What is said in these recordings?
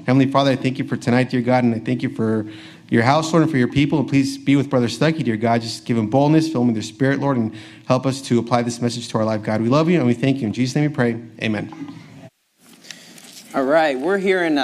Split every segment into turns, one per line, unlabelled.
Heavenly Father, I thank you for tonight, dear God, and I thank you for your house, Lord, and for your people. And please be with Brother Stuckey, dear God. Just give him boldness, fill him with your spirit, Lord, and help us to apply this message to our life, God. We love you and we thank you. In Jesus' name we pray. Amen.
All right, we're here in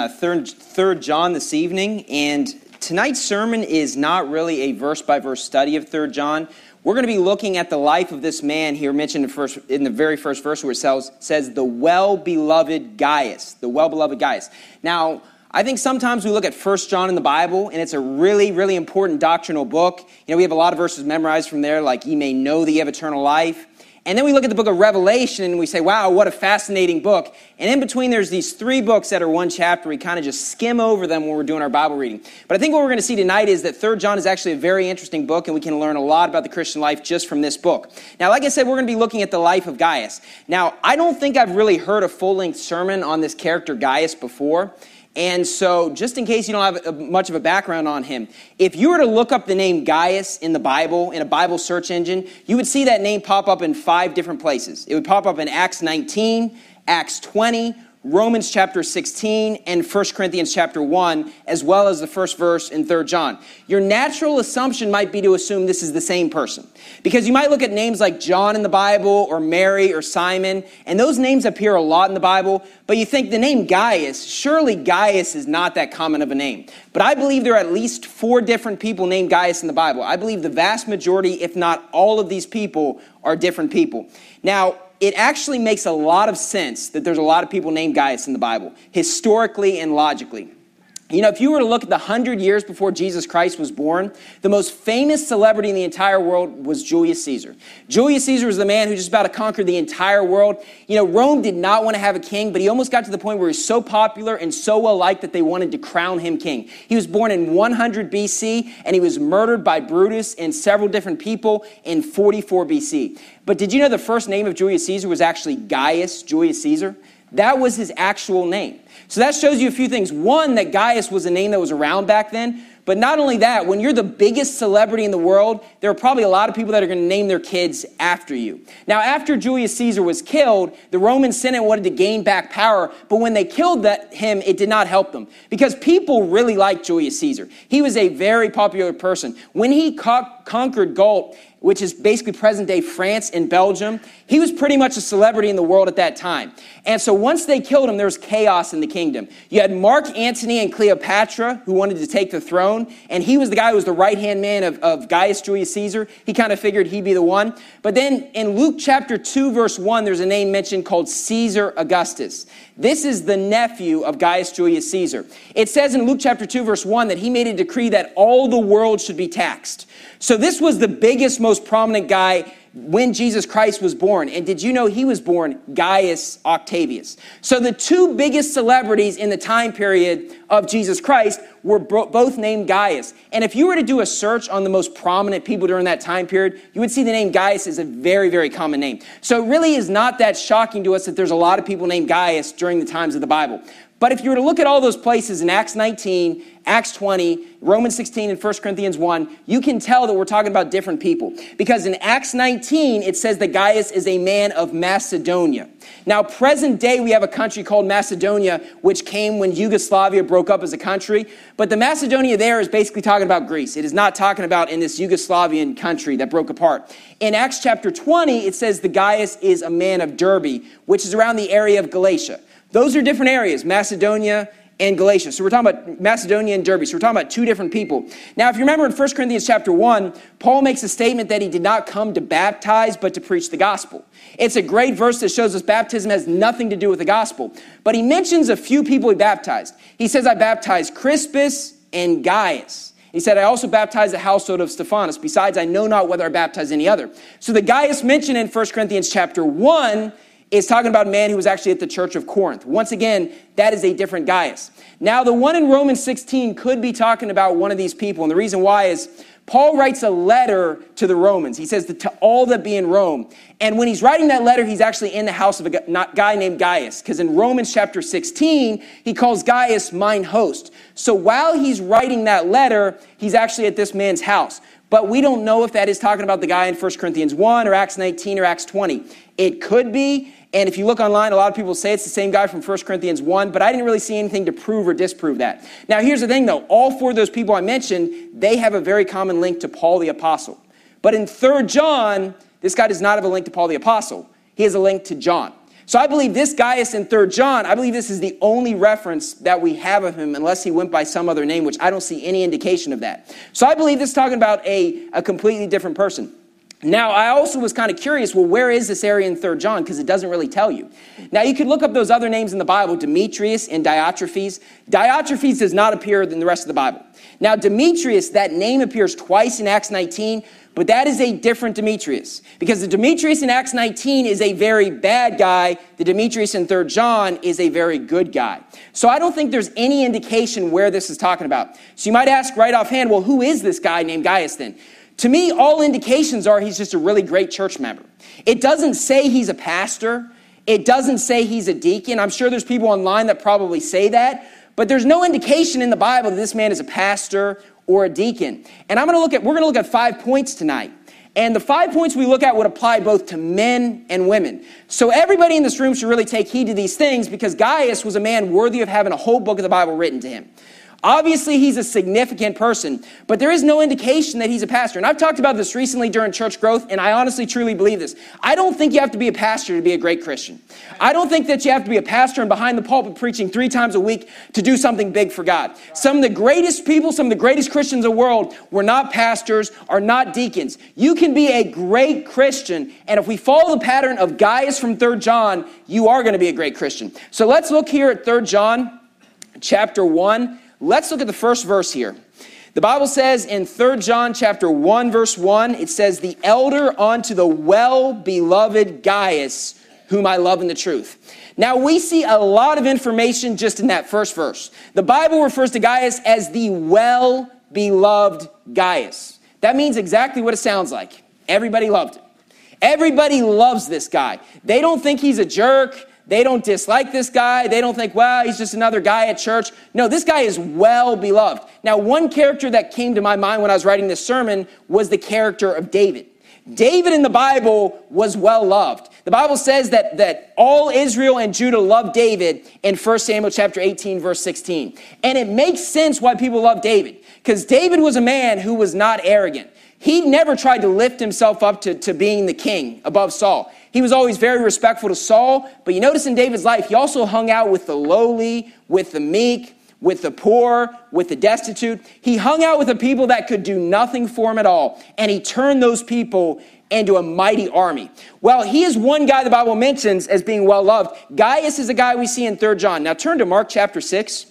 3rd John this evening, and tonight's sermon is not really a verse-by-verse study of 3rd John. We're going to be looking at the life of this man here mentioned in the very first verse where it says the well-beloved Gaius, the well-beloved Gaius. Now, I think sometimes we look at 1 John in the Bible, and it's a really, really important doctrinal book. You know, we have a lot of verses memorized from there, like, ye may know that ye have eternal life. And then we look at the book of Revelation, and we say, wow, what a fascinating book. And in between, there's these 3 books that are one chapter. We kind of just skim over them when we're doing our Bible reading. But I think what we're going to see tonight is that 3 John is actually a very interesting book, and we can learn a lot about the Christian life just from this book. Now, like I said, we're going to be looking at the life of Gaius. Now, I don't think I've really heard a full-length sermon on this character Gaius before. And so, just in case you don't have much of a background on him, if you were to look up the name Gaius in the Bible, in a Bible search engine, you would see that name pop up in 5 different places. It would pop up in Acts 19, Acts 20, Romans chapter 16, and 1 Corinthians chapter 1, as well as the first verse in 3 John. Your natural assumption might be to assume this is the same person, because you might look at names like John in the Bible, or Mary, or Simon, and those names appear a lot in the Bible, but you think the name Gaius, surely Gaius is not that common of a name. But I believe there are at least 4 different people named Gaius in the Bible. I believe the vast majority, if not all of these people, are different people. Now, it actually makes a lot of sense that there's a lot of people named Gaius in the Bible, historically and logically. You know, if you were to look at the 100 years before Jesus Christ was born, the most famous celebrity in the entire world was Julius Caesar. Julius Caesar was the man who just about to conquer the entire world. You know, Rome did not want to have a king, but he almost got to the point where he was so popular and so well-liked that they wanted to crown him king. He was born in 100 BC, and he was murdered by Brutus and several different people in 44 BC. But did you know the first name of Julius Caesar was actually Gaius Julius Caesar? That was his actual name. So that shows you a few things. One, that Gaius was a name that was around back then. But not only that, when you're the biggest celebrity in the world, there are probably a lot of people that are going to name their kids after you. Now, after Julius Caesar was killed, the Roman Senate wanted to gain back power. But when they killed him, it did not help them, because people really liked Julius Caesar. He was a very popular person. When he conquered Gaul, which is basically present-day France and Belgium, he was pretty much a celebrity in the world at that time. And so once they killed him, there was chaos in the kingdom. You had Mark Antony and Cleopatra, who wanted to take the throne, and he was the guy who was the right-hand man of Gaius Julius Caesar. He kind of figured he'd be the one. But then in Luke chapter 2, verse 1, there's a name mentioned called Caesar Augustus. This is the nephew of Gaius Julius Caesar. It says in Luke chapter 2, verse 1, that he made a decree that all the world should be taxed. So this was the biggest, most prominent guy when Jesus Christ was born. And did you know he was born Gaius Octavius? So the 2 biggest celebrities in the time period of Jesus Christ were both named Gaius. And if you were to do a search on the most prominent people during that time period, you would see the name Gaius is a very, very common name. So it really is not that shocking to us that there's a lot of people named Gaius during the times of the Bible. But if you were to look at all those places in Acts 19, Acts 20, Romans 16, and 1 Corinthians 1, you can tell that we're talking about different people. Because in Acts 19, it says that Gaius is a man of Macedonia. Now, present day, we have a country called Macedonia, which came when Yugoslavia broke up as a country. But the Macedonia there is basically talking about Greece. It is not talking about in this Yugoslavian country that broke apart. In Acts chapter 20, it says the Gaius is a man of Derbe, which is around the area of Galatia. Those are different areas, Macedonia and Galatia. So we're talking about Macedonia and Derbe. So we're talking about 2 different people. Now, if you remember in 1 Corinthians chapter 1, Paul makes a statement that he did not come to baptize, but to preach the gospel. It's a great verse that shows us baptism has nothing to do with the gospel. But he mentions a few people he baptized. He says, I baptized Crispus and Gaius. He said, I also baptized the household of Stephanas. Besides, I know not whether I baptized any other. So the Gaius mentioned in 1 Corinthians chapter 1 is talking about a man who was actually at the church of Corinth. Once again, that is a different Gaius. Now, the one in Romans 16 could be talking about one of these people. And the reason why is Paul writes a letter to the Romans. He says to all that be in Rome. And when he's writing that letter, he's actually in the house of a guy named Gaius. Because in Romans chapter 16, he calls Gaius mine host. So while he's writing that letter, he's actually at this man's house. but we don't know if that is talking about the guy in 1 Corinthians 1 or Acts 19 or Acts 20. It could be, and if you look online, a lot of people say it's the same guy from 1 Corinthians 1, but I didn't really see anything to prove or disprove that. Now, here's the thing, though. All four of those people I mentioned, they have a very common link to Paul the Apostle. But in 3 John, this guy does not have a link to Paul the Apostle. He has a link to John. So I believe this Gaius in 3 John, I believe this is the only reference that we have of him, unless he went by some other name, which I don't see any indication of that. So I believe this is talking about a completely different person. Now, I also was kind of curious, well, where is this area in 3 John? Because it doesn't really tell you. Now, you could look up those other names in the Bible, Demetrius and Diotrephes. Diotrephes does not appear in the rest of the Bible. Now, Demetrius, that name appears twice in Acts 19, but that is a different Demetrius. Because the Demetrius in Acts 19 is a very bad guy. The Demetrius in 3 John is a very good guy. So I don't think there's any indication where this is talking about. So you might ask right offhand, well, who is this guy named Gaius then? To me, all indications are he's just a really great church member. It doesn't say he's a pastor. It doesn't say he's a deacon. I'm sure there's people online that probably say that. But there's no indication in the Bible that this man is a pastor or a deacon. And we're going to look at 5 points tonight. And the 5 points we look at would apply both to men and women. So everybody in this room should really take heed to these things, because Gaius was a man worthy of having a whole book of the Bible written to him. Obviously, he's a significant person, but there is no indication that he's a pastor. And I've talked about this recently during church growth, and I honestly, truly believe this. I don't think you have to be a pastor to be a great Christian. I don't think that you have to be a pastor and behind the pulpit preaching 3 times a week to do something big for God. Some of the greatest people, some of the greatest Christians in the world were not pastors, are not deacons. You can be a great Christian, and if we follow the pattern of Gaius from 3 John, you are going to be a great Christian. So let's look here at 3 John chapter 1. Let's look at the first verse here. The Bible says in 3 John chapter 1, verse 1, it says, "The elder unto the well-beloved Gaius, whom I love in the truth." Now, we see a lot of information just in that first verse. The Bible refers to Gaius as the well-beloved Gaius. That means exactly what it sounds like. Everybody loved him. Everybody loves this guy. They don't think he's a jerk. They don't dislike this guy. They don't think, well, he's just another guy at church. No, this guy is well beloved. Now, one character that came to my mind when I was writing this sermon was the character of David. David in the Bible was well loved. The Bible says that all Israel and Judah loved David in 1 Samuel chapter 18, verse 16. And it makes sense why people love David, because David was a man who was not arrogant. He never tried to lift himself up to being the king above Saul. He was always very respectful to Saul, but you notice in David's life, he also hung out with the lowly, with the meek, with the poor, with the destitute. He hung out with the people that could do nothing for him at all, and he turned those people into a mighty army. Well, he is one guy the Bible mentions as being well loved. Gaius is a guy we see in 3 John. Now turn to Mark chapter 6.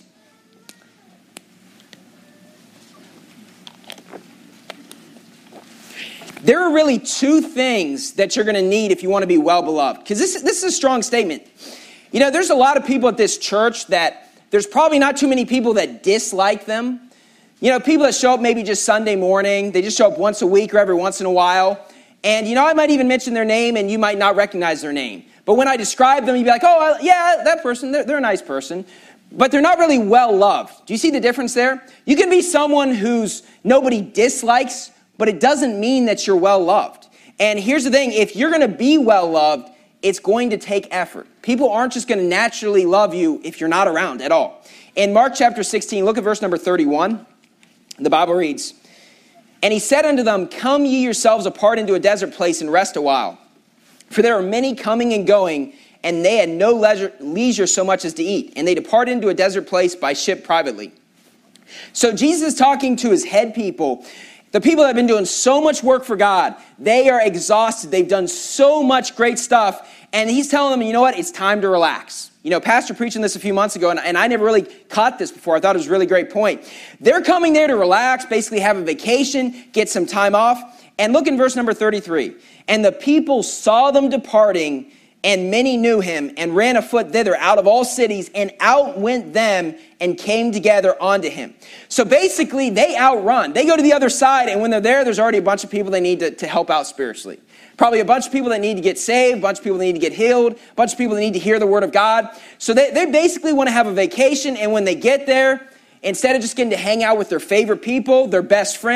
There are really 2 things that you're going to need if you want to be well-beloved. Because this is a strong statement. You know, there's a lot of people at this church that there's probably not too many people that dislike them. You know, people that show up maybe just Sunday morning. They just show up once a week or every once in a while. And, you know, I might even mention their name and you might not recognize their name. But when I describe them, you'd be like, oh, yeah, that person, they're a nice person. But they're not really well-loved. Do you see the difference there? You can be someone who's nobody dislikes, but it doesn't mean that you're well-loved. And here's the thing, if you're going to be well-loved, it's going to take effort. People aren't just going to naturally love you if you're not around at all. In Mark chapter 16, look at verse number 31. The Bible reads, "And he said unto them, Come ye yourselves apart into a desert place and rest a while. For there are many coming and going, and they had no leisure so much as to eat. And they departed into a desert place by ship privately." So Jesus is talking to his head people. The people that have been doing so much work for God, they are exhausted. They've done so much great stuff. And he's telling them, you know what? It's time to relax. You know, Pastor preaching this a few months ago, and I never really caught this before. I thought it was a really great point. They're coming there to relax, basically have a vacation, get some time off. And look in verse number 33. "And the people saw them departing, and many knew him, and ran afoot thither out of all cities, and outwent them, and came together unto him." So basically, they outrun. They go to the other side, and when they're there, there's already a bunch of people they need to help out spiritually. Probably a bunch of people that need to get saved, a bunch of people that need to get healed, a bunch of people that need to hear the word of God. So they basically want to have a vacation, and when they get there, instead of just getting to hang out with their favorite people, their best friends,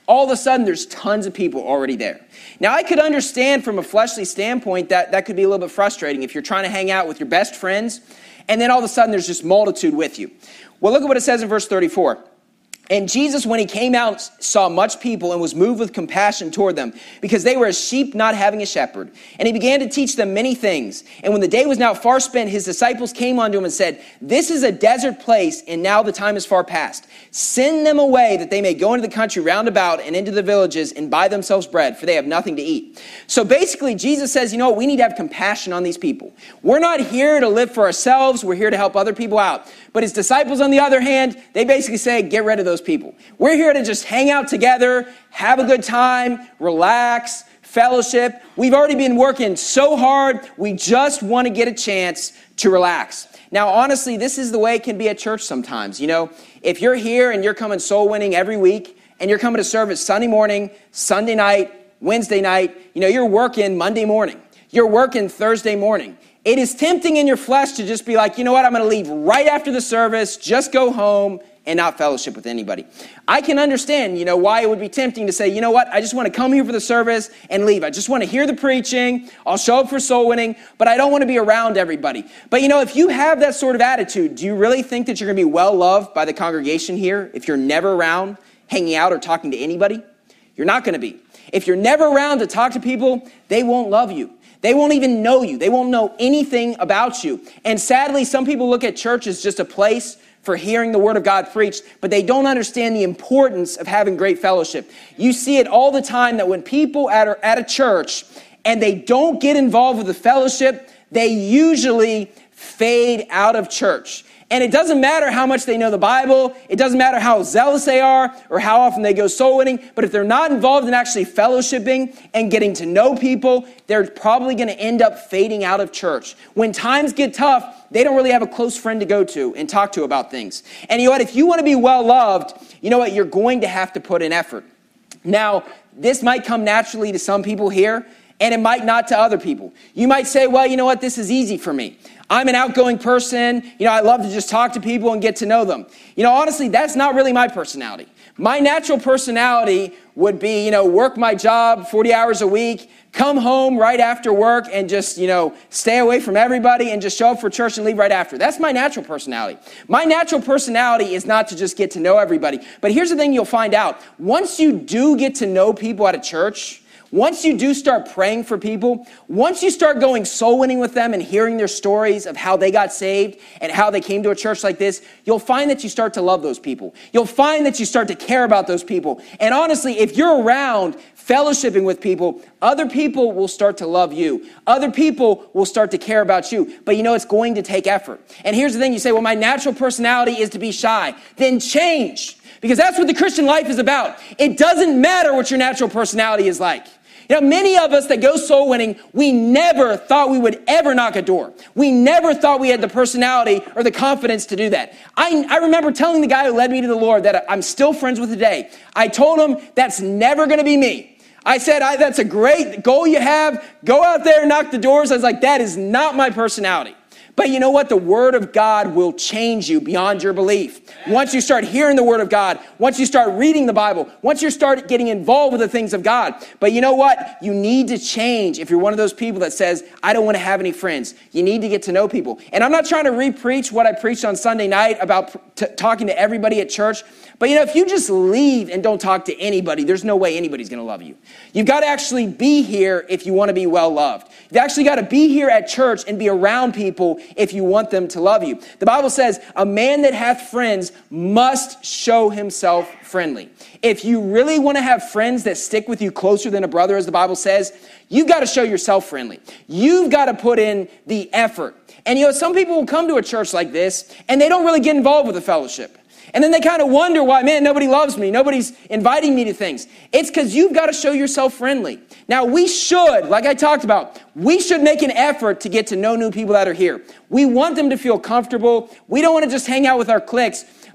all of a sudden there's tons of people already there. Now, I could understand from a fleshly standpoint that could be a little bit frustrating if you're trying to hang out with your best friends, and then all of a sudden there's just multitude with you. Well, look at what it says in verse 34. And Jesus, when he came out, saw much people and was moved with compassion toward them, because they were as sheep not having a shepherd. And he began to teach them many things. And when the day was now far spent, his disciples came unto him and said, This is a desert place, and now the time is far past. Send them away that they may go into the country round about and into the villages and buy themselves bread, for they have nothing to eat. So basically, Jesus says, you know what, we need to have compassion on these people. We're not here to live for ourselves. We're here to help other people out. But his disciples, on the other hand, they basically say, get rid of those people. We're here to just hang out together, have a good time, relax, fellowship. We've already been working so hard. We just want to get a chance to relax. Now, honestly, this is the way it can be at church sometimes. You know, if you're here and you're coming soul winning every week, and you're coming to service Sunday morning, Sunday night, Wednesday night, you know, you're working Monday morning. You're working Thursday morning. It is tempting in your flesh to just be like, you know what, I'm going to leave right after the service, just go home and not fellowship with anybody. I can understand, you know, why it would be tempting to say, you know what, I just want to come here for the service and leave. I just want to hear the preaching. I'll show up for soul winning, but I don't want to be around everybody. But, you know, if you have that sort of attitude, do you really think that you're going to be well loved by the congregation here if you're never around hanging out or talking to anybody? You're not going to be. If you're never around to talk to people, they won't love you. They won't even know you. They won't know anything about you. And sadly, some people look at church as just a place for hearing the word of God preached, but they don't understand the importance of having great fellowship. You see it all the time that when people are at a church and they don't get involved with the fellowship, they usually fade out of church. And it doesn't matter how much they know the Bible. It doesn't matter how zealous they are or how often they go soul winning. But if they're not involved in actually fellowshipping and getting to know people, they're probably going to end up fading out of church. When times get tough, they don't really have a close friend to go to and talk to about things. And you know what? If you want to be well loved, you know what? You're going to have to put in effort. Now, this might come naturally to some people here, and it might not to other people. You might say, well, you know what? This is easy for me. I'm an outgoing person. You know, I love to just talk to people and get to know them. You know, honestly, that's not really my personality. My natural personality would be, you know, work my job 40 hours a week, come home right after work and just, you know, stay away from everybody and just show up for church and leave right after. That's my natural personality. My natural personality is not to just get to know everybody. But here's the thing you'll find out. Once you do get to know people at a church, once you do start praying for people, once you start going soul winning with them and hearing their stories of how they got saved and how they came to a church like this, you'll find that you start to love those people. You'll find that you start to care about those people. And honestly, if you're around fellowshipping with people, other people will start to love you. Other people will start to care about you. But you know, it's going to take effort. And here's the thing, you say, well, my natural personality is to be shy. Then change. Because that's what the Christian life is about. It doesn't matter what your natural personality is like. You know, many of us that go soul winning, we never thought we would ever knock a door. We never thought we had the personality or the confidence to do that. I remember telling the guy who led me to the Lord that I'm still friends with today. I told him that's never going to be me. I said, that's a great goal you have. Go out there and knock the doors. I was like, that is not my personality. But you know what? The Word of God will change you beyond your belief. Once you start hearing the Word of God, once you start reading the Bible, once you start getting involved with the things of God. But you know what? You need to change if you're one of those people that says, I don't want to have any friends. You need to get to know people. And I'm not trying to re-preach what I preached on Sunday night about talking to everybody at church. But you know, if you just leave and don't talk to anybody, there's no way anybody's going to love you. You've got to actually be here if you want to be well loved. You've actually got to be here at church and be around people if you want them to love you. The Bible says, a man that hath friends must show himself friendly. If you really want to have friends that stick with you closer than a brother, as the Bible says, you've got to show yourself friendly. You've got to put in the effort. And you know, some people will come to a church like this and they don't really get involved with the fellowship. And then they kind of wonder why, man, nobody loves me. Nobody's inviting me to things. It's because you've got to show yourself friendly. Now, we should, like I talked about, we should make an effort to get to know new people that are here. We want them to feel comfortable. We don't want to just hang out with our cliques.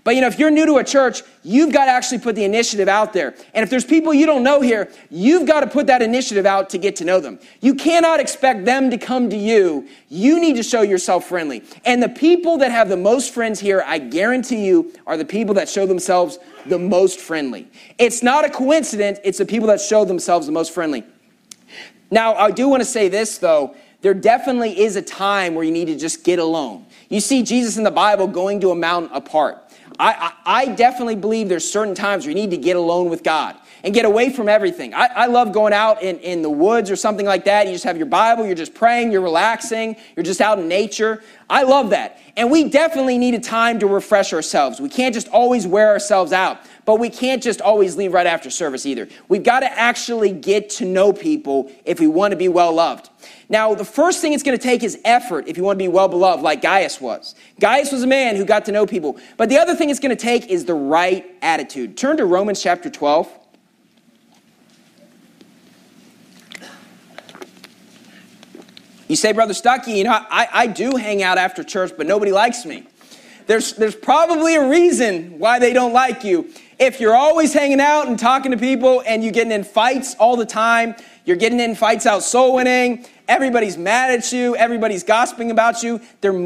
But if you're new to a church, you've got to actually put the initiative out there. And if there's people you don't know here, you've got to put that initiative out to get to know them. You cannot expect them to come to you. You need to show yourself friendly. And the people that have the most friends here, I guarantee you, are the people that show themselves the most friendly. It's not a coincidence. It's the people that show themselves the most friendly. Now, I do want to say this, though. There definitely is a time where you need to just get alone. You see Jesus in the Bible going to a mountain apart. I definitely believe there's certain times where you need to get alone with God and get away from everything. I love going out in the woods or something like that. You just have your Bible, you're just praying, you're relaxing, you're just out in nature. I love that. And we definitely need a time to refresh ourselves. We can't just always wear ourselves out, but we can't just always leave right after service either. We've got to actually get to know people if we want to be well loved. Now, the first thing it's going to take is effort if you want to be well-beloved like Gaius was. Gaius was a man who got to know people. But the other thing it's going to take is the right attitude. Turn to Romans chapter 12. You say, Brother Stuckey, I do hang out after church, but nobody likes me. There's probably a reason why they don't like you. If you're always hanging out and talking to people and you're getting in fights all the time, you're getting in fights out soul winning, everybody's mad at you, everybody's gossiping about you,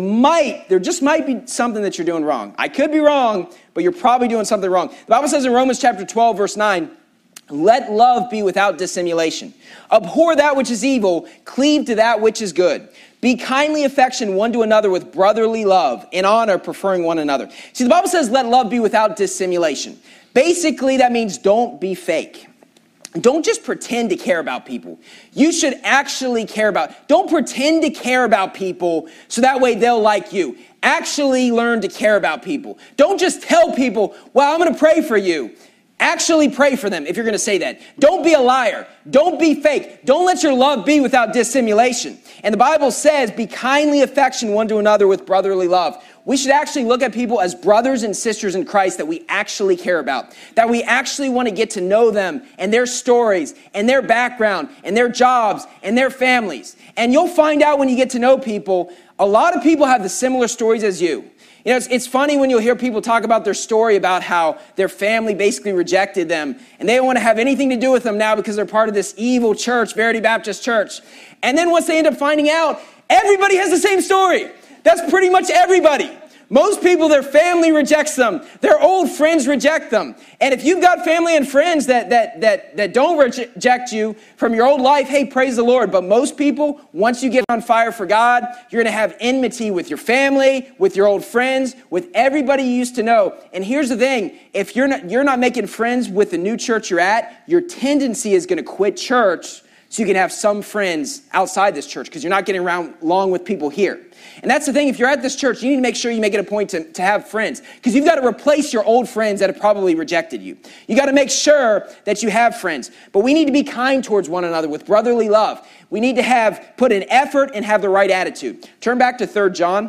there just might be something that you're doing wrong. I could be wrong, but you're probably doing something wrong. The Bible says in Romans chapter 12, verse 9, let love be without dissimulation. Abhor that which is evil, cleave to that which is good. Be kindly affectioned one to another with brotherly love, in honor preferring one another. See, the Bible says let love be without dissimulation. Basically, that means don't be fake. Don't just pretend to care about people. You should actually care about. Don't pretend to care about people so that way they'll like you. Actually learn to care about people. Don't just tell people, well, I'm going to pray for you. Actually pray for them if you're going to say that. Don't be a liar. Don't be fake. Don't let your love be without dissimulation. And the Bible says, be kindly affectioned one to another with brotherly love. We should actually look at people as brothers and sisters in Christ that we actually care about, that we actually want to get to know them and their stories and their background and their jobs and their families. And you'll find out when you get to know people, a lot of people have the similar stories as you. It's funny when you'll hear people talk about their story about how their family basically rejected them and they don't want to have anything to do with them now because they're part of this evil church, Verity Baptist Church. And then once they end up finding out, everybody has the same story. That's pretty much everybody. Most people, their family rejects them. Their old friends reject them. And if you've got family and friends that don't reject you from your old life, hey, praise the Lord. But most people, once you get on fire for God, you're going to have enmity with your family, with your old friends, with everybody you used to know. And here's the thing. If you're not making friends with the new church you're at, your tendency is going to quit church so you can have some friends outside this church because you're not getting around along with people here. And that's the thing. If you're at this church, you need to make sure you make it a point to have friends because you've got to replace your old friends that have probably rejected you. You got to make sure that you have friends. But we need to be kind towards one another with brotherly love. We need to put in effort and have the right attitude. Turn back to 3 John.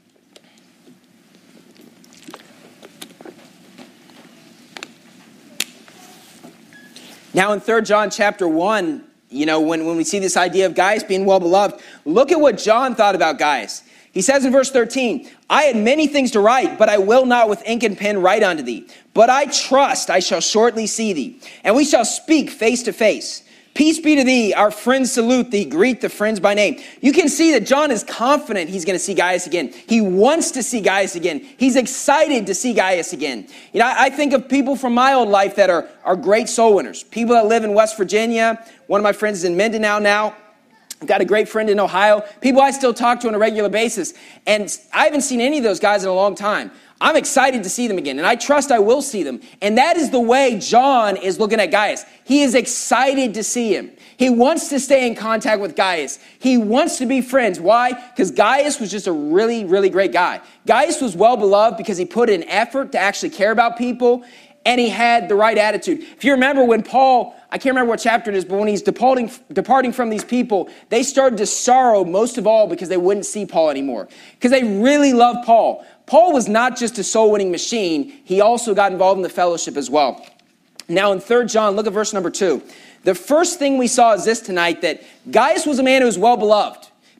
Now in 3 John chapter 1, when we see this idea of Gaius being well-beloved, look at what John thought about Gaius. He says in verse 13, I had many things to write, but I will not with ink and pen write unto thee. But I trust I shall shortly see thee, and we shall speak face to face. Peace be to thee, our friends salute thee, greet the friends by name. You can see that John is confident he's going to see Gaius again. He wants to see Gaius again. He's excited to see Gaius again. I think of people from my old life that are great soul winners. People that live in West Virginia. One of my friends is in Mindanao now. I've got a great friend in Ohio. People I still talk to on a regular basis. And I haven't seen any of those guys in a long time. I'm excited to see them again, and I trust I will see them. And that is the way John is looking at Gaius. He is excited to see him. He wants to stay in contact with Gaius. He wants to be friends. Why? Because Gaius was just a really, really great guy. Gaius was well-beloved because he put in effort to actually care about people, and he had the right attitude. If you remember when Paul, I can't remember what chapter it is, but when he's departing from these people, they started to sorrow most of all because they wouldn't see Paul anymore. Because they really loved Paul. Paul was not just a soul-winning machine. He also got involved in the fellowship as well. Now in 3 John, look at verse number 2. The first thing we saw is this tonight, that Gaius was a man who was well-beloved.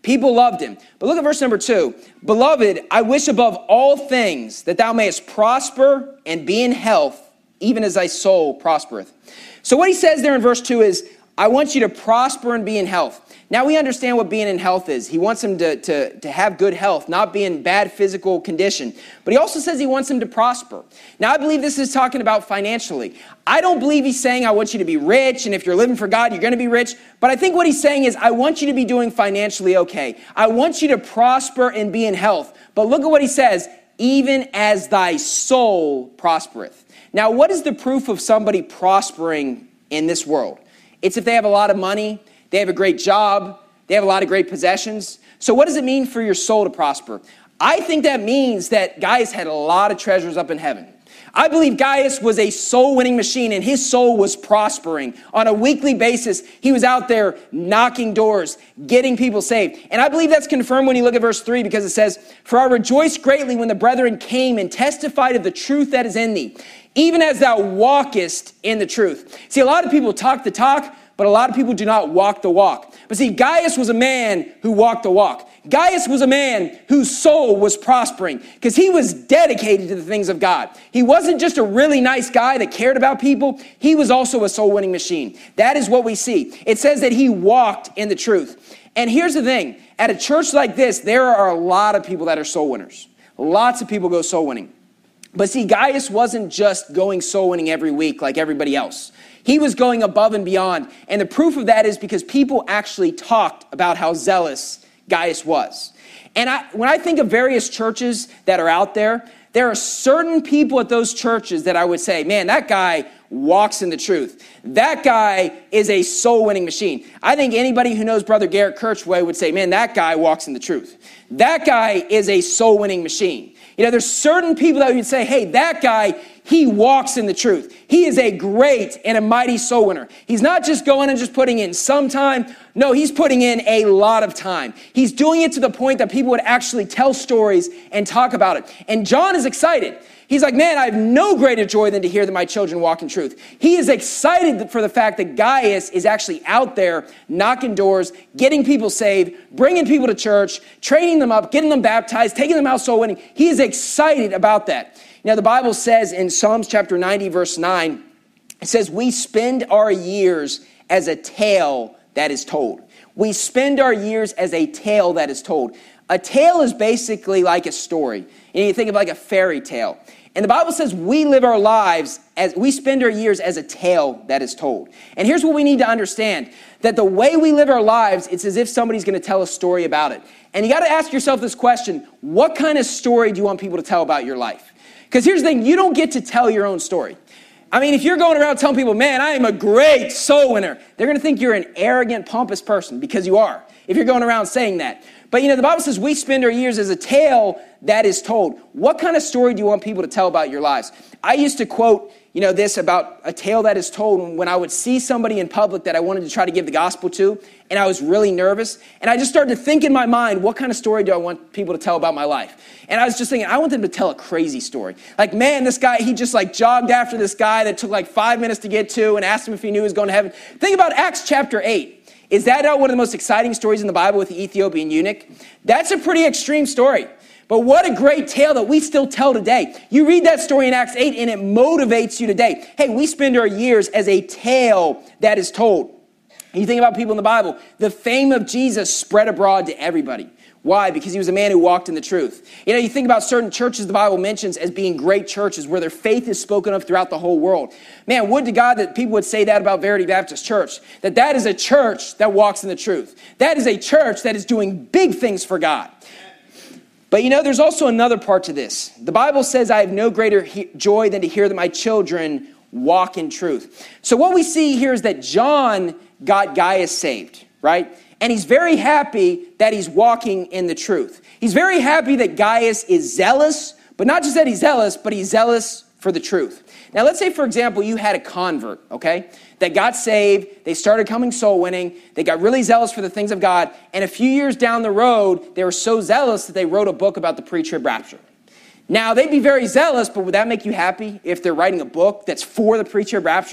People loved him. But look at verse number 2. Beloved, I wish above all things that thou mayest prosper and be in health, even as thy soul prospereth. So what he says there in verse 2 is, I want you to prosper and be in health. Now we understand what being in health is. He wants him to have good health, not be in bad physical condition. But he also says he wants him to prosper. Now I believe this is talking about financially. I don't believe he's saying I want you to be rich, and if you're living for God, you're going to be rich. But I think what he's saying is I want you to be doing financially okay. I want you to prosper and be in health. But look at what he says, even as thy soul prospereth. Now what is the proof of somebody prospering in this world? It's if they have a lot of money, they have a great job, they have a lot of great possessions. So what does it mean for your soul to prosper? I think that means that Gaius had a lot of treasures up in heaven. I believe Gaius was a soul-winning machine, and his soul was prospering. On a weekly basis, he was out there knocking doors, getting people saved. And I believe that's confirmed when you look at verse 3, because it says, For I rejoiced greatly when the brethren came and testified of the truth that is in thee, even as thou walkest in the truth. See, a lot of people talk the talk, but a lot of people do not walk the walk. But see, Gaius was a man who walked the walk. Gaius was a man whose soul was prospering because he was dedicated to the things of God. He wasn't just a really nice guy that cared about people. He was also a soul-winning machine. That is what we see. It says that he walked in the truth. And here's the thing. At a church like this, there are a lot of people that are soul winners. Lots of people go soul winning. But see, Gaius wasn't just going soul winning every week like everybody else. He was going above and beyond. And the proof of that is because people actually talked about how zealous Gaius was. And when I think of various churches that are out there, there are certain people at those churches that I would say, man, that guy walks in the truth. That guy is a soul-winning machine. I think anybody who knows Brother Garrett Kirchway would say, man, that guy walks in the truth. That guy is a soul-winning machine. You know, there's certain people that would say, hey, that guy, he walks in the truth. He is a great and a mighty soul winner. He's not just going and just putting in some time. No, he's putting in a lot of time. He's doing it to the point that people would actually tell stories and talk about it. And John is excited. He's like, man, I have no greater joy than to hear that my children walk in truth. He is excited for the fact that Gaius is actually out there knocking doors, getting people saved, bringing people to church, training them up, getting them baptized, taking them out soul winning. He is excited about that. Now, the Bible says in Psalms chapter 90, verse 9, it says, we spend our years as a tale that is told. We spend our years as a tale that is told. A tale is basically like a story. And you think of like a fairy tale. And the Bible says we live our lives as we spend our years as a tale that is told. And here's what we need to understand, that the way we live our lives, it's as if somebody's going to tell a story about it. And you got to ask yourself this question, what kind of story do you want people to tell about your life? Because here's the thing, you don't get to tell your own story. I mean, if you're going around telling people, man, I am a great soul winner, they're going to think you're an arrogant, pompous person, because you are, if you're going around saying that. But, you know, the Bible says we spend our years as a tale that is told. What kind of story do you want people to tell about your lives? I used to quote, you know, this about a tale that is told when I would see somebody in public that I wanted to try to give the gospel to, and I was really nervous. And I just started to think in my mind, what kind of story do I want people to tell about my life? And I was just thinking, I want them to tell a crazy story. Like, man, this guy, he just like jogged after this guy that took like 5 minutes to get to and asked him if he knew he was going to heaven. Think about Acts chapter 8. Is that not one of the most exciting stories in the Bible with the Ethiopian eunuch? That's a pretty extreme story. But what a great tale that we still tell today. You read that story in Acts 8 and it motivates you today. Hey, we spend our years as a tale that is told. And you think about people in the Bible, the fame of Jesus spread abroad to everybody. Why? Because he was a man who walked in the truth. You know, you think about certain churches the Bible mentions as being great churches where their faith is spoken of throughout the whole world. Man, would to God that people would say that about Verity Baptist Church, that is a church that walks in the truth. That is a church that is doing big things for God. But you know, there's also another part to this. The Bible says, I have no greater joy than to hear that my children walk in truth. So what we see here is that John got Gaius saved, right? And he's very happy that he's walking in the truth. He's very happy that Gaius is zealous, but not just that he's zealous, but he's zealous for the truth. Now, let's say, for example, you had a convert, okay, that got saved, they started coming soul winning, they got really zealous for the things of God, and a few years down the road, they were so zealous that they wrote a book about the pre-trib rapture. Now, they'd be very zealous, but would that make you happy if they're writing a book that's for the pre-trib rapture?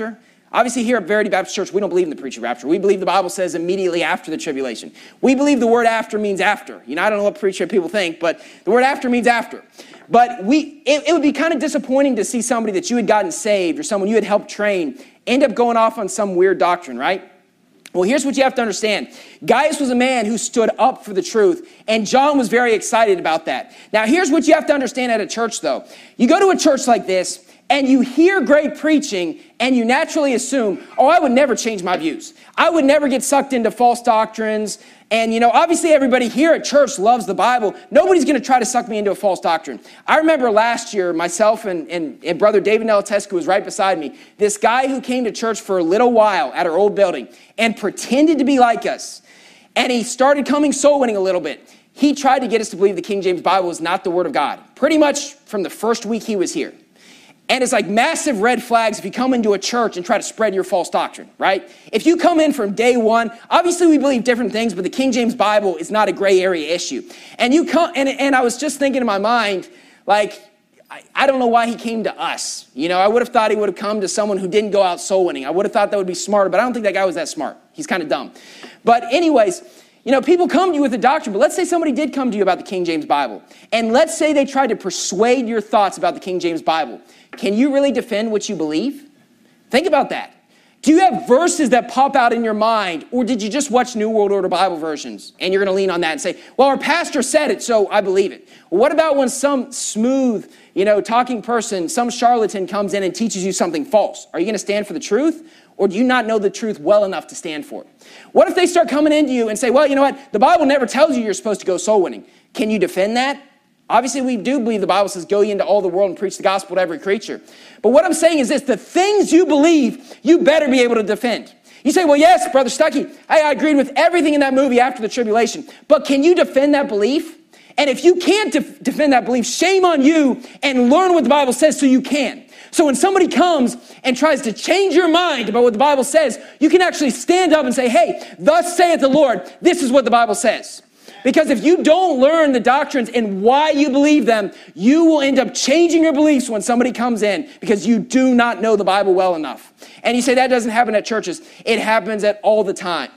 Obviously, here at Verity Baptist Church, we don't believe in the pre-trib rapture. We believe the Bible says immediately after the tribulation. We believe the word after means after. I don't know what pre-trib people think, but the word after means after. But it would be kind of disappointing to see somebody that you had gotten saved or someone you had helped train end up going off on some weird doctrine, right? Well, here's what you have to understand. Gaius was a man who stood up for the truth, and John was very excited about that. Now, here's what you have to understand at a church, though. You go to a church like this, and you hear great preaching, and you naturally assume, I would never change my views. I would never get sucked into false doctrines. And, obviously everybody here at church loves the Bible. Nobody's going to try to suck me into a false doctrine. I remember last year, myself and brother David Nelatescu was right beside me. This guy who came to church for a little while at our old building and pretended to be like us. And he started coming soul winning a little bit. He tried to get us to believe the King James Bible is not the Word of God. Pretty much from the first week he was here. And it's like massive red flags if you come into a church and try to spread your false doctrine, right? If you come in from day one, obviously we believe different things, but the King James Bible is not a gray area issue. And you come, and I was just thinking in my mind, like, I don't know why he came to us. I would have thought he would have come to someone who didn't go out soul winning. I would have thought that would be smarter, but I don't think that guy was that smart. He's kind of dumb. But anyways, people come to you with a doctrine, but let's say somebody did come to you about the King James Bible. And let's say they tried to persuade your thoughts about the King James Bible. Can you really defend what you believe? Think about that. Do you have verses that pop out in your mind, or did you just watch New World Order Bible versions and you're going to lean on that and say, well, our pastor said it, so I believe it? Well, what about when some smooth, talking person, some charlatan comes in and teaches you something false? Are you going to stand for the truth, or do you not know the truth well enough to stand for it? What if they start coming into you and say, well, you know what? The Bible never tells you you're supposed to go soul winning. Can you defend that? Obviously, we do believe the Bible says, go ye into all the world and preach the gospel to every creature. But what I'm saying is this, the things you believe, you better be able to defend. You say, well, yes, Brother Stuckey, I agreed with everything in that movie after the tribulation. But can you defend that belief? And if you can't defend that belief, shame on you, and learn what the Bible says so you can. So when somebody comes and tries to change your mind about what the Bible says, you can actually stand up and say, hey, thus saith the Lord, this is what the Bible says. Because if you don't learn the doctrines and why you believe them, you will end up changing your beliefs when somebody comes in because you do not know the Bible well enough. And you say that doesn't happen at churches. It happens at all the time.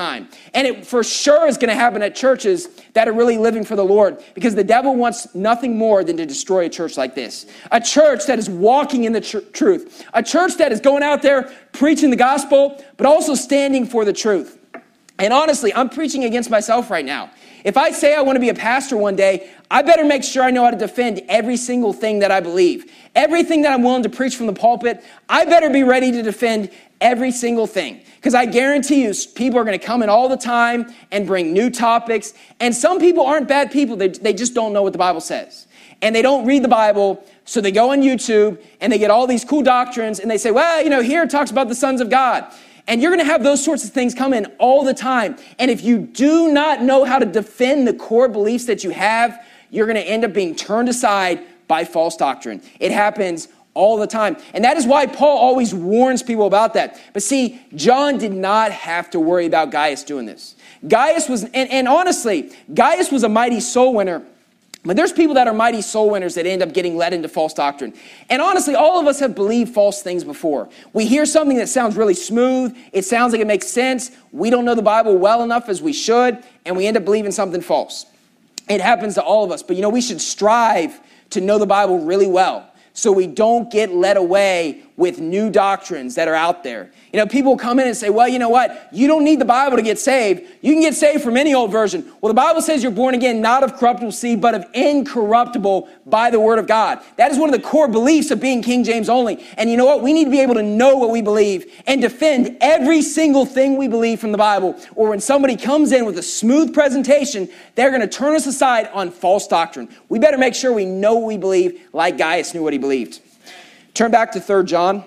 And it for sure is going to happen at churches that are really living for the Lord, because the devil wants nothing more than to destroy a church like this. A church that is walking in the truth. A church that is going out there preaching the gospel, but also standing for the truth. And honestly, I'm preaching against myself right now. If I say I want to be a pastor one day, I better make sure I know how to defend every single thing that I believe. Everything that I'm willing to preach from the pulpit, I better be ready to defend every single thing. Because I guarantee you, people are going to come in all the time and bring new topics. And some people aren't bad people. They just don't know what the Bible says. And they don't read the Bible, so they go on YouTube and they get all these cool doctrines and they say, well, here it talks about the sons of God. And you're going to have those sorts of things come in all the time. And if you do not know how to defend the core beliefs that you have, you're going to end up being turned aside by false doctrine. It happens all the time. And that is why Paul always warns people about that. But see, John did not have to worry about Gaius doing this. Gaius was, and honestly, Gaius was a mighty soul winner. But there's people that are mighty soul winners that end up getting led into false doctrine. And honestly, all of us have believed false things before. We hear something that sounds really smooth. It sounds like it makes sense. We don't know the Bible well enough as we should, and we end up believing something false. It happens to all of us. But we should strive to know the Bible really well so we don't get led away with new doctrines that are out there. People come in and say, well, you know what? You don't need the Bible to get saved. You can get saved from any old version. Well, the Bible says you're born again, not of corruptible seed, but of incorruptible by the word of God. That is one of the core beliefs of being King James only. And you know what? We need to be able to know what we believe and defend every single thing we believe from the Bible. Or when somebody comes in with a smooth presentation, they're going to turn us aside on false doctrine. We better make sure we know what we believe, like Gaius knew what he believed. Turn back to 3 John.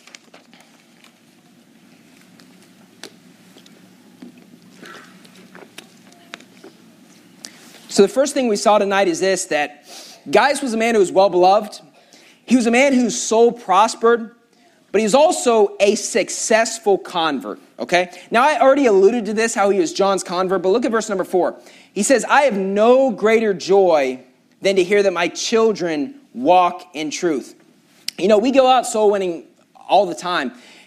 So the first thing we saw tonight is this, that Gaius was a man who was well-beloved. He was a man whose soul prospered, but he was also a successful convert, okay? Now, I already alluded to this, how he was John's convert, but look at verse number 4. He says, I have no greater joy than to hear that my children walk in truth. We go out soul winning all the time.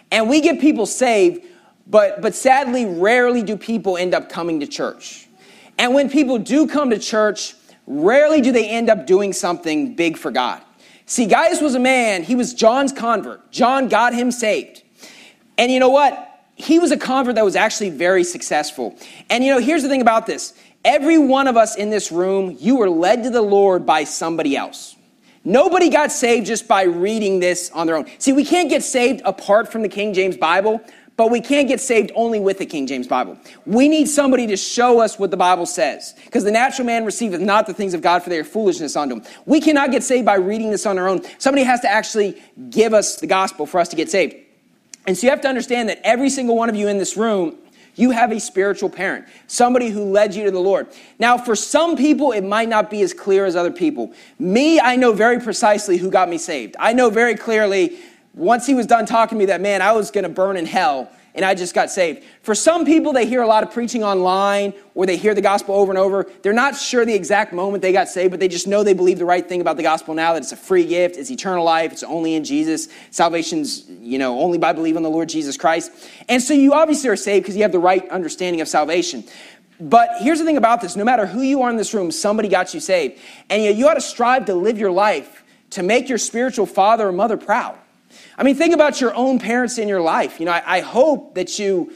And we get people saved, but sadly, rarely do people end up coming to church. And when people do come to church, rarely do they end up doing something big for God. See, Gaius was a man, he was John's convert. John got him saved. And you know what? He was a convert that was actually very successful. And here's the thing about this. Every one of us in this room, you were led to the Lord by somebody else. Nobody got saved just by reading this on their own. See, we can't get saved apart from the King James Bible, but we can't get saved only with the King James Bible. We need somebody to show us what the Bible says, because the natural man receiveth not the things of God, for they are foolishness unto him. We cannot get saved by reading this on our own. Somebody has to actually give us the gospel for us to get saved. And so you have to understand that every single one of you in this room, you have a spiritual parent, somebody who led you to the Lord. Now, for some people, it might not be as clear as other people. Me, I know very precisely who got me saved. I know very clearly, once he was done talking to me, that, man, I was going to burn in hell, and I just got saved. For some people, they hear a lot of preaching online, or they hear the gospel over and over. They're not sure the exact moment they got saved, but they just know they believe the right thing about the gospel now, that it's a free gift, it's eternal life, it's only in Jesus. Salvation's, only by believing on the Lord Jesus Christ. And so you obviously are saved because you have the right understanding of salvation. But here's the thing about this. No matter who you are in this room, somebody got you saved. And you ought to strive to live your life to make your spiritual father or mother proud. I mean, think about your own parents in your life. I hope that you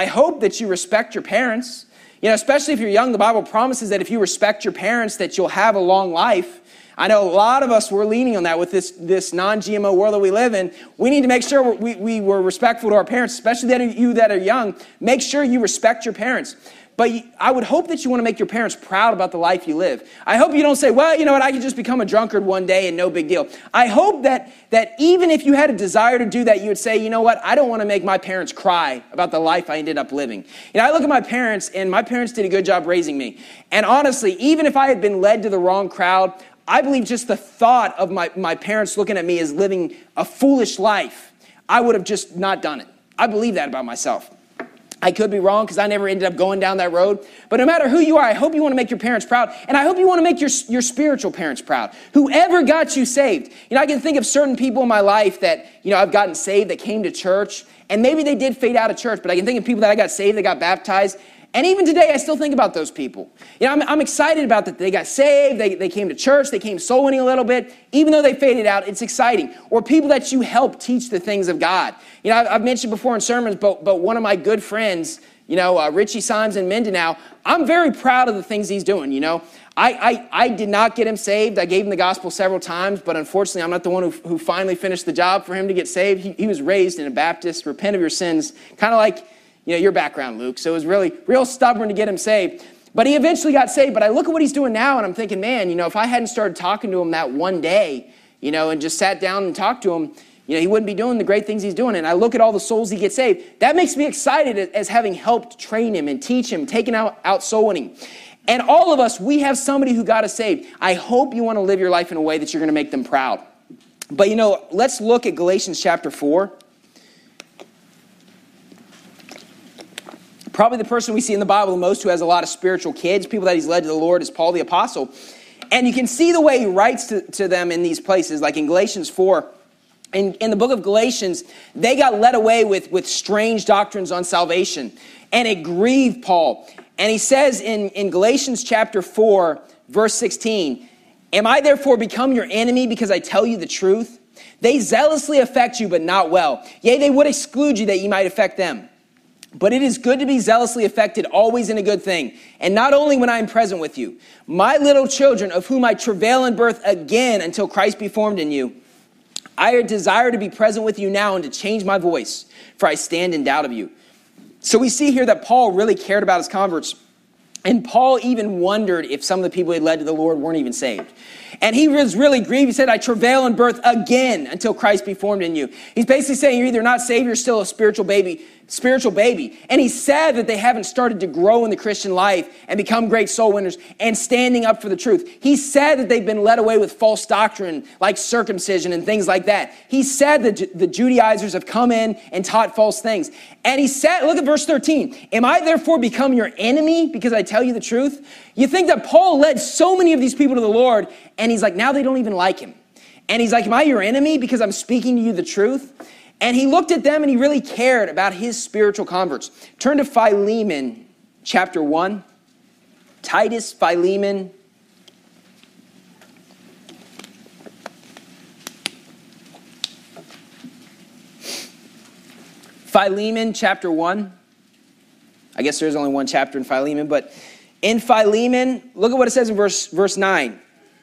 respect your parents. Especially if you're young, the Bible promises that if you respect your parents, that you'll have a long life. I know a lot of us were leaning on that with this non-GMO world that we live in. We need to make sure we were respectful to our parents, especially you that are young. Make sure you respect your parents. But I would hope that you want to make your parents proud about the life you live. I hope you don't say, well, you know what, I could just become a drunkard one day and no big deal. I hope that even if you had a desire to do that, you would say, you know what, I don't want to make my parents cry about the life I ended up living. I look at my parents, and my parents did a good job raising me. And honestly, even if I had been led to the wrong crowd, I believe just the thought of my parents looking at me as living a foolish life, I would have just not done it. I believe that about myself. I could be wrong because I never ended up going down that road. But no matter who you are, I hope you want to make your parents proud. And I hope you want to make your spiritual parents proud. Whoever got you saved. I can think of certain people in my life that, I've gotten saved, that came to church. And maybe they did fade out of church. But I can think of people that I got saved, that got baptized. And even today, I still think about those people. I'm excited about that. They got saved, they came to church, they came soul winning a little bit. Even though they faded out, it's exciting. Or people that you help teach the things of God. I've mentioned before in sermons, but one of my good friends, Richie Symes in Mindanao, I'm very proud of the things he's doing, I did not get him saved. I gave him the gospel several times, but unfortunately, I'm not the one who finally finished the job for him to get saved. He was raised in a Baptist, repent of your sins, kind of like your background, Luke. So it was really real stubborn to get him saved. But he eventually got saved. But I look at what he's doing now, and I'm thinking, man, if I hadn't started talking to him that one day, and just sat down and talked to him, he wouldn't be doing the great things he's doing. And I look at all the souls he gets saved. That makes me excited as having helped train him and teach him, taking out soul winning. And all of us, we have somebody who got us saved. I hope you want to live your life in a way that you're going to make them proud. But, let's look at Galatians chapter 4. Probably the person we see in the Bible the most who has a lot of spiritual kids, people that he's led to the Lord, is Paul the Apostle. And you can see the way he writes to them in these places, like in Galatians 4. In the book of Galatians, they got led away with strange doctrines on salvation. And it grieved Paul. And he says in Galatians chapter 4, verse 16, "Am I therefore become your enemy because I tell you the truth? They zealously affect you, but not well. Yea, they would exclude you that ye might affect them. But it is good to be zealously affected, always in a good thing, and not only when I am present with you. My little children, of whom I travail in birth again until Christ be formed in you, I desire to be present with you now and to change my voice, for I stand in doubt of you." So we see here that Paul really cared about his converts. And Paul even wondered if some of the people he led to the Lord weren't even saved. And he was really grieved. He said, "I travail in birth again until Christ be formed in you." He's basically saying you're either not saved, you're still a spiritual baby. And he's sad that they haven't started to grow in the Christian life and become great soul winners and standing up for the truth. He's sad that they've been led away with false doctrine like circumcision and things like that. He's sad that the Judaizers have come in and taught false things. And he's sad, look at verse 13. "Am I therefore become your enemy because I tell you the truth?" You think that Paul led so many of these people to the Lord, and he's like, now they don't even like him. And he's like, "Am I your enemy because I'm speaking to you the truth?" And he looked at them and he really cared about his spiritual converts. Turn to Philemon chapter 1. Titus, Philemon. Philemon chapter 1. I guess there's only one chapter in Philemon, but in Philemon, look at what it says in verse 9.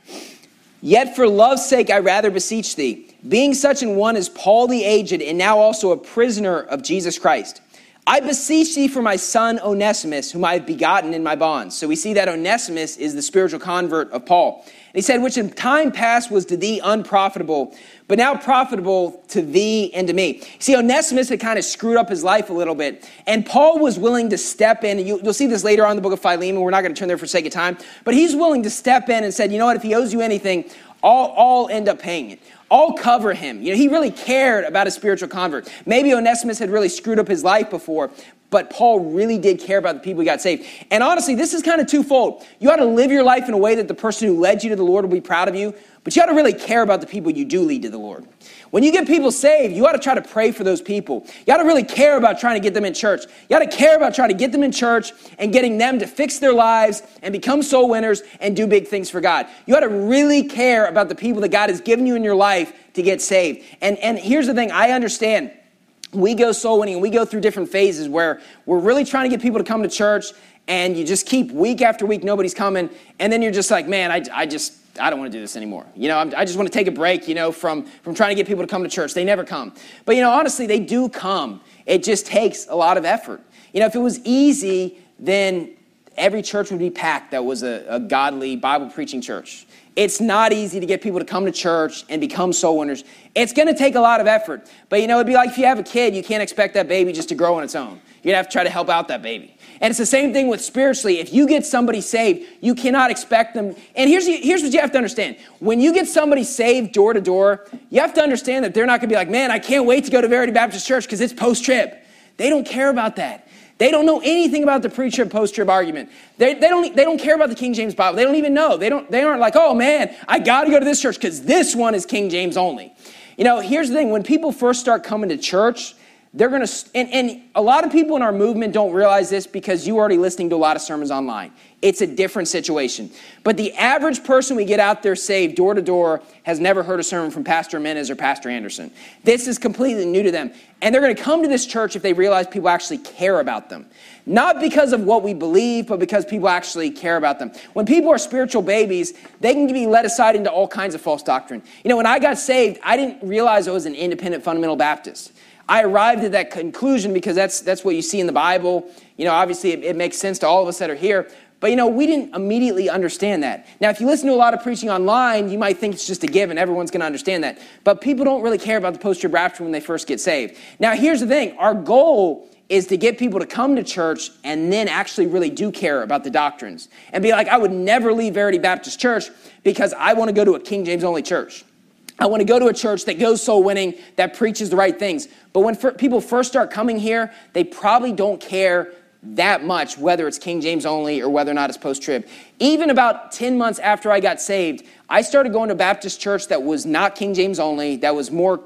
Yet for love's sake I rather beseech thee, being such an one as Paul the aged, and now also a prisoner of Jesus Christ. I beseech thee for my son Onesimus, whom I have begotten in my bonds. So we see that Onesimus is the spiritual convert of Paul. And he said, which in time past was to thee unprofitable, but now profitable to thee and to me. See, Onesimus had kind of screwed up his life a little bit. And Paul was willing to step in. And you'll see this later on in the book of Philemon. We're not going to turn there for sake of time. But he's willing to step in and said, you know what, if he owes you anything, I'll end up paying it. I'll cover him. You know, he really cared about his spiritual convert. Maybe Onesimus had really screwed up his life before, but Paul really did care about the people who got saved. And honestly, this is kind of twofold. You ought to live your life in a way that the person who led you to the Lord will be proud of you, but you ought to really care about the people you do lead to the Lord. When you get people saved, you ought to try to pray for those people. You ought to really care about trying to get them in church. You ought to care about trying to get them in church and getting them to fix their lives and become soul winners and do big things for God. You ought to really care about the people that God has given you in your life to get saved. And here's the thing, I understand. We go soul winning and we go through different phases where we're really trying to get people to come to church, and you just keep week after week, nobody's coming. And then you're just like, man, I don't want to do this anymore. You know, I just want to take a break, you know, from trying to get people to come to church. They never come. But, you know, honestly, they do come. It just takes a lot of effort. You know, if it was easy, then every church would be packed that was a godly, Bible-preaching church. It's not easy to get people to come to church and become soul winners. It's going to take a lot of effort. But, you know, it'd be like if you have a kid, you can't expect that baby just to grow on its own. You're going to have to try to help out that baby. And it's the same thing with spiritually. If you get somebody saved, you cannot expect them. And here's what you have to understand. When you get somebody saved door to door, you have to understand that they're not going to be like, man, I can't wait to go to Verity Baptist Church because it's post-trib. They don't care about that. They don't know anything about the pre-trib, post-trib argument. They don't care about the King James Bible. They don't even know. They aren't like, oh man, I got to go to this church because this one is King James only. You know, here's the thing. When people first start coming to church, they're going to, and a lot of people in our movement don't realize this because you're already listening to a lot of sermons online. It's a different situation. But the average person we get out there saved door to door has never heard a sermon from Pastor Menez or Pastor Anderson. This is completely new to them. And they're going to come to this church if they realize people actually care about them. Not because of what we believe, but because people actually care about them. When people are spiritual babies, they can be led aside into all kinds of false doctrine. You know, when I got saved, I didn't realize I was an independent fundamental Baptist. I arrived at that conclusion because that's what you see in the Bible. You know, obviously it makes sense to all of us that are here. But, you know, we didn't immediately understand that. Now, if you listen to a lot of preaching online, you might think it's just a given. Everyone's going to understand that. But people don't really care about the post-trib rapture when they first get saved. Now, here's the thing. Our goal is to get people to come to church and then actually really do care about the doctrines. And be like, I would never leave Verity Baptist Church because I want to go to a King James only church. I want to go to a church that goes soul winning, that preaches the right things. But when people first start coming here, they probably don't care that much whether it's King James only or whether or not it's post-trib. Even about 10 months after I got saved, I started going to a Baptist church that was not King James only, that was more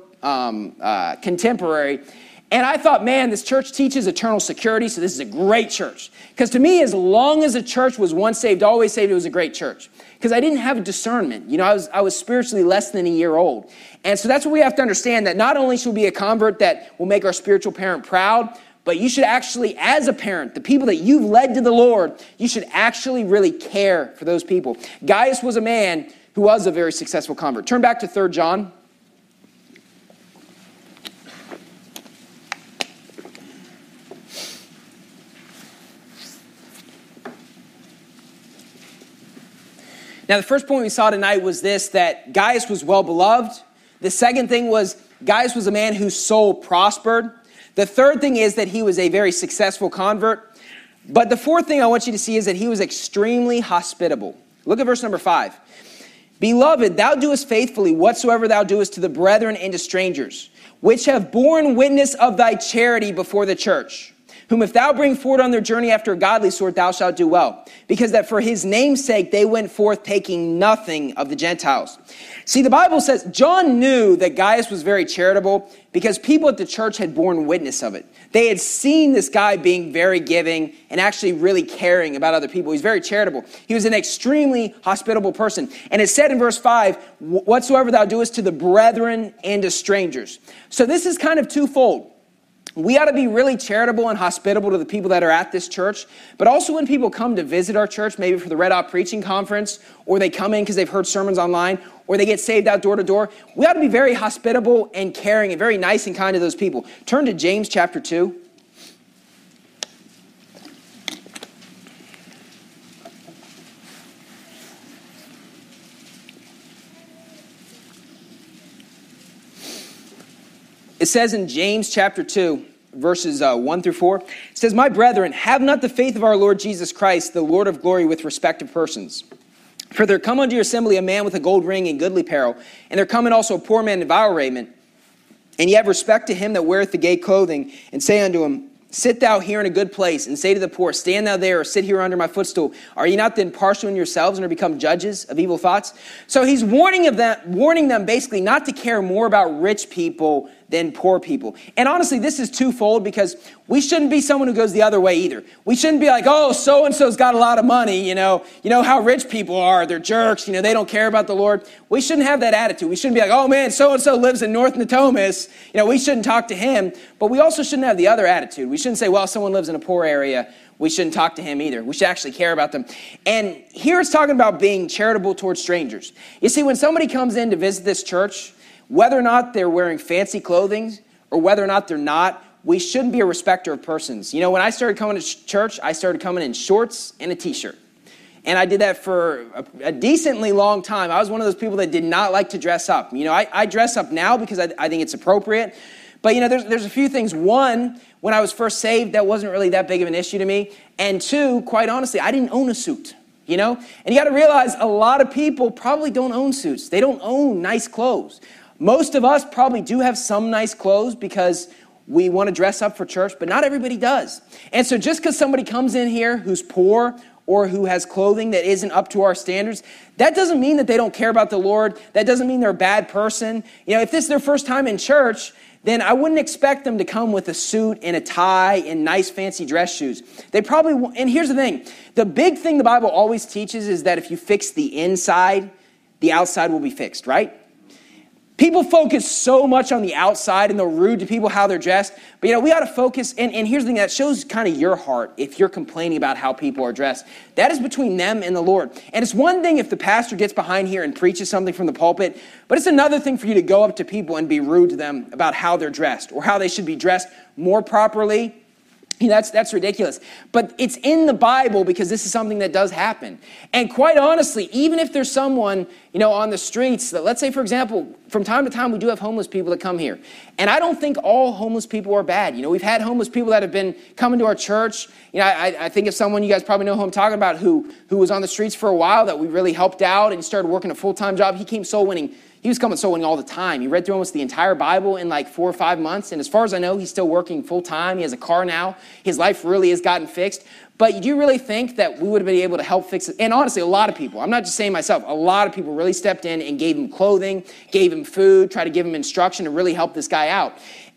contemporary. And I thought, man, this church teaches eternal security, so this is a great church. Because to me, as long as a church was once saved, always saved, it was a great church. Because I didn't have a discernment. You know, I was spiritually less than a year old. And so that's what we have to understand, that not only should we be a convert that will make our spiritual parent proud, but you should actually, as a parent, the people that you've led to the Lord, you should actually really care for those people. Gaius was a man who was a very successful convert. Turn back to 3 John. Now, the first point we saw tonight was this, that Gaius was well beloved. The second thing was Gaius was a man whose soul prospered. The third thing is that he was a very successful convert. But the fourth thing I want you to see is that he was extremely hospitable. Look at verse number 5. Beloved, thou doest faithfully whatsoever thou doest to the brethren and to strangers, which have borne witness of thy charity before the church. whom if thou bring forward on their journey after a godly sort, thou shalt do well. Because that for his name's sake they went forth, taking nothing of the Gentiles. See, the Bible says John knew that Gaius was very charitable because people at the church had borne witness of it. They had seen this guy being very giving and actually really caring about other people. He's very charitable. He was an extremely hospitable person. And it said in verse 5, whatsoever thou doest to the brethren and to strangers. So this is kind of twofold. We ought to be really charitable and hospitable to the people that are at this church, but also when people come to visit our church, maybe for the Red Hot Preaching Conference, or they come in because they've heard sermons online, or they get saved out door to door, we ought to be very hospitable and caring and very nice and kind to those people. Turn to James chapter 2. It says in James chapter 2, verses 1 through 4, it says, My brethren, have not the faith of our Lord Jesus Christ, the Lord of glory, with respect to persons. For there come unto your assembly a man with a gold ring and goodly apparel, and there cometh also a poor man in vile raiment. And ye have respect to him that weareth the gay clothing, and say unto him, Sit thou here in a good place, and say to the poor, Stand thou there, or sit here under my footstool. Are ye not then partial in yourselves, and are become judges of evil thoughts? So he's warning them basically not to care more about rich people than poor people. And honestly, this is twofold because we shouldn't be someone who goes the other way either. We shouldn't be like, oh, so-and-so's got a lot of money, you know how rich people are, they're jerks, they don't care about the Lord. We shouldn't have that attitude. We shouldn't be like, oh man, so-and-so lives in North Natomas, we shouldn't talk to him. But we also shouldn't have the other attitude. We shouldn't say, well, someone lives in a poor area, we shouldn't talk to him either. We should actually care about them. And here it's talking about being charitable towards strangers. You see, when somebody comes in to visit this church, whether or not they're wearing fancy clothing or whether or not they're not, we shouldn't be a respecter of persons. When I started coming to church, I started coming in shorts and a t-shirt. And I did that for a decently long time. I was one of those people that did not like to dress up. I dress up now because I think it's appropriate. But, there's a few things. One, when I was first saved, that wasn't really that big of an issue to me. And two, quite honestly, I didn't own a suit. And you got to realize a lot of people probably don't own suits. They don't own nice clothes. Most of us probably do have some nice clothes because we want to dress up for church, but not everybody does. And so just because somebody comes in here who's poor or who has clothing that isn't up to our standards, that doesn't mean that they don't care about the Lord. That doesn't mean they're a bad person. If this is their first time in church, then I wouldn't expect them to come with a suit and a tie and nice fancy dress shoes. They probably won't. And here's the thing. The big thing the Bible always teaches is that if you fix the inside, the outside will be fixed, right? People focus so much on the outside and they're rude to people, how they're dressed. But, we ought to focus, and here's the thing, that shows kind of your heart if you're complaining about how people are dressed. That is between them and the Lord. And it's one thing if the pastor gets behind here and preaches something from the pulpit, but it's another thing for you to go up to people and be rude to them about how they're dressed or how they should be dressed more properly. That's ridiculous. But it's in the Bible because this is something that does happen. And quite honestly, even if there's someone, on the streets that, let's say, for example, from time to time, we do have homeless people that come here. And I don't think all homeless people are bad. We've had homeless people that have been coming to our church. I think of someone, you guys probably know who I'm talking about, who was on the streets for a while that we really helped out and he started working a full-time job. He came soul winning. He was coming soul winning all the time. He read through almost the entire Bible in like 4 or 5 months. And as far as I know, he's still working full time. He has a car now. His life really has gotten fixed. But do you really think that we would have been able to help fix it? And honestly, a lot of people, I'm not just saying myself, a lot of people really stepped in and gave him clothing, gave him food, tried to give him instruction to really help this guy out.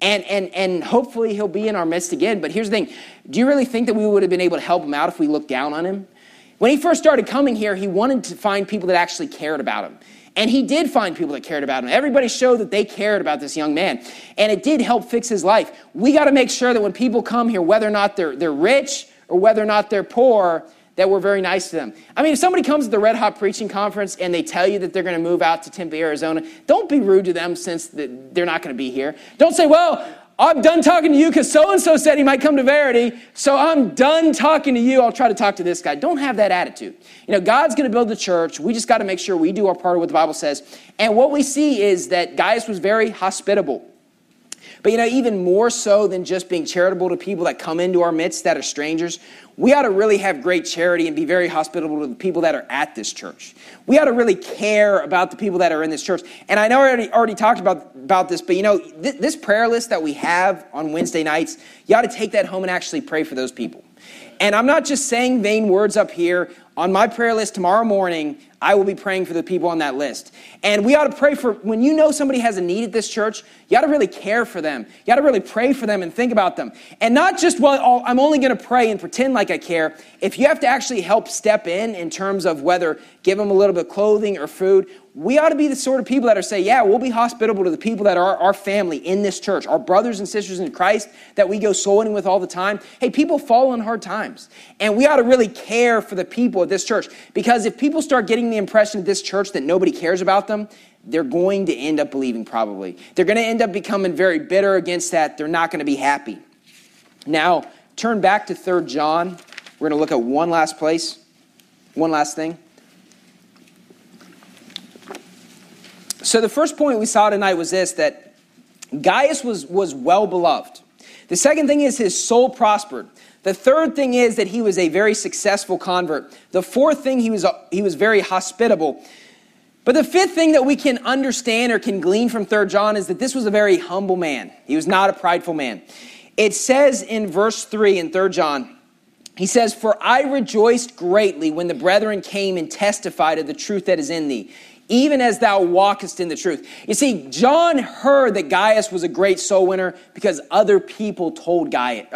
And hopefully he'll be in our midst again. But here's the thing. Do you really think that we would have been able to help him out if we looked down on him? When he first started coming here, he wanted to find people that actually cared about him. And he did find people that cared about him. Everybody showed that they cared about this young man. And it did help fix his life. We got to make sure that when people come here, whether or not they're rich or whether or not they're poor, that we're very nice to them. I mean, if somebody comes to the Red Hot Preaching Conference and they tell you that they're going to move out to Tempe, Arizona, don't be rude to them since they're not going to be here. Don't say, well, I'm done talking to you because so-and-so said he might come to Verity, so I'm done talking to you. I'll try to talk to this guy. Don't have that attitude. God's going to build the church. We just got to make sure we do our part of what the Bible says. And what we see is that Gaius was very hospitable. But even more so than just being charitable to people that come into our midst that are strangers, we ought to really have great charity and be very hospitable to the people that are at this church. We ought to really care about the people that are in this church. And I know I already talked about this, but this prayer list that we have on Wednesday nights, you ought to take that home and actually pray for those people. And I'm not just saying vain words up here. On my prayer list tomorrow morning, I will be praying for the people on that list. And we ought to pray for, when you know somebody has a need at this church, you ought to really care for them. You ought to really pray for them and think about them. And not just, well, I'm only going to pray and pretend like I care. If you have to actually help step in terms of whether give them a little bit of clothing or food, we ought to be the sort of people that are saying, yeah, we'll be hospitable to the people that are our family in this church, our brothers and sisters in Christ that we go soul winning with all the time. Hey, people fall in hard times. And we ought to really care for the people at this church. Because if people start getting the impression at this church that nobody cares about them, they're going to end up leaving probably. They're going to end up becoming very bitter against that. They're not going to be happy. Now, turn back to 3 John. We're going to look at one last thing. So the first point we saw tonight was this, that Gaius was well beloved. The second thing is his soul prospered. The third thing is that he was a very successful convert. The fourth thing, he was very hospitable. But the fifth thing that we can understand or can glean from 3 John is that this was a very humble man. He was not a prideful man. It says in verse 3 in 3 John, he says, "For I rejoiced greatly when the brethren came and testified of the truth that is in thee, even as thou walkest in the truth." You see, John heard that Gaius was a great soul winner because other people told